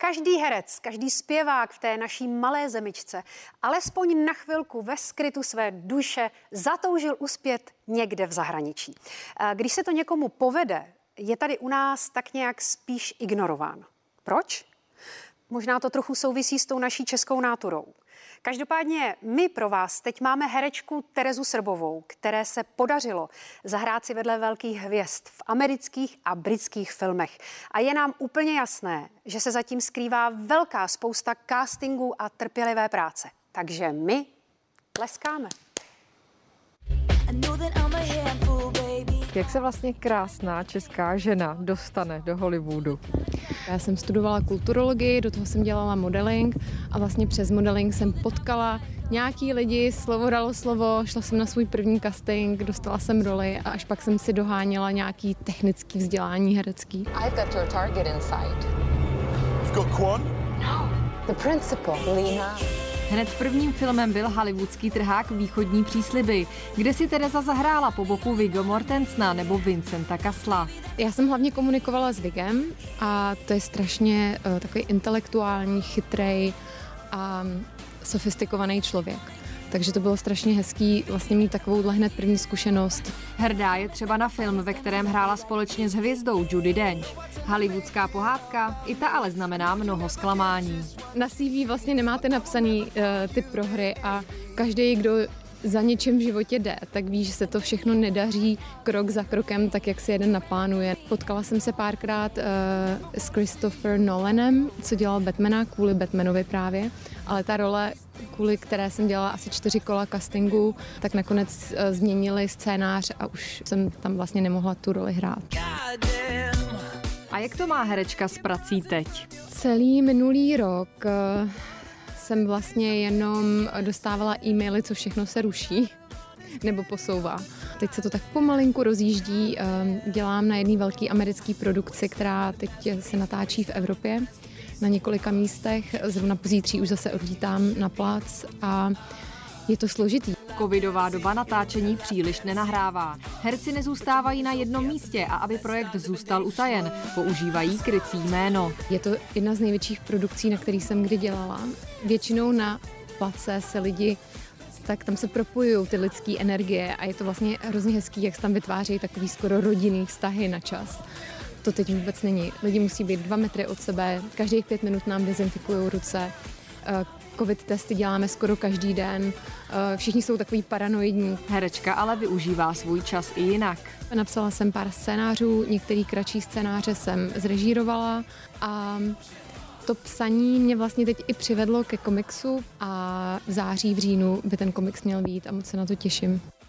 Každý herec, každý zpěvák v té naší malé zemičce alespoň na chvilku ve skrytu své duše zatoužil uspět někde v zahraničí. Když se to někomu povede, je tady u nás tak nějak spíš ignorován. Proč? Možná to trochu souvisí s tou naší českou náturou. Každopádně my pro vás teď máme herečku Terezu Srbovou, které se podařilo zahrát si vedle velkých hvězd v amerických a britských filmech. A je nám úplně jasné, že se zatím skrývá velká spousta castingů a trpělivé práce. Takže my tleskáme. Jak se vlastně krásná česká žena dostane do Hollywoodu? Já jsem studovala kulturologii, do toho jsem dělala modeling a vlastně přes modeling jsem potkala nějaký lidi, slovo dalo slovo, šla jsem na svůj první casting, dostala jsem roli a až pak jsem si doháněla nějaký technický vzdělání herecký. I've got your target in sight. You've got Quan? No, the principal, Lena. Hned prvním filmem byl hollywoodský trhák Východní přísliby, kde si Tereza zahrála po boku Viggo Mortensena nebo Vincenta Cassela. Já jsem hlavně komunikovala s Vigem a to je strašně takový intelektuální, chytrej a sofistikovaný člověk. Takže to bylo strašně hezký vlastně mít takovouhle hned první zkušenost. Hrdá je třeba na film, ve kterém hrála společně s hvězdou Judi Dench. Hollywoodská pohádka, i ta ale znamená mnoho zklamání. Na CV vlastně nemáte napsaný ty prohry a každý, kdo za něčím v životě jde, tak ví, že se to všechno nedaří krok za krokem, tak jak si jeden naplánuje. Potkala jsem se párkrát s Christopher Nolanem, co dělal Batmana, kvůli Batmanovi právě, ale ta role, kvůli které jsem dělala asi 4 kola castingu, tak nakonec změnili scénář a už jsem tam vlastně nemohla tu roli hrát. A jak to má herečka s prací teď? Celý minulý rok jsem vlastně jenom dostávala e-maily, co všechno se ruší nebo posouvá. Teď se to tak pomalinku rozjíždí. Dělám na jedné velké americké produkci, která teď se natáčí v Evropě na několika místech. Zrovna pozítří už zase odlítám na plac a je to složitý. Covidová doba natáčení příliš nenahrává. Herci nezůstávají na jednom místě a aby projekt zůstal utajen, používají krycí jméno. Je to jedna z největších produkcí, na který jsem kdy dělala. Většinou na place se lidi, tak tam se propojují ty lidské energie a je to vlastně hrozně hezký, jak se tam vytvářejí takový skoro rodinný vztahy na čas. To teď vůbec není. Lidi musí být 2 metry od sebe, každých 5 minut nám dezinfikují ruce. Covid testy děláme skoro každý den, všichni jsou takový paranoidní. Herečka ale využívá svůj čas i jinak. Napsala jsem pár scénářů, některé kratší scénáře jsem zrežírovala a to psaní mě vlastně teď i přivedlo ke komiksu a v září, v říjnu by ten komiks měl být a moc se na to těším.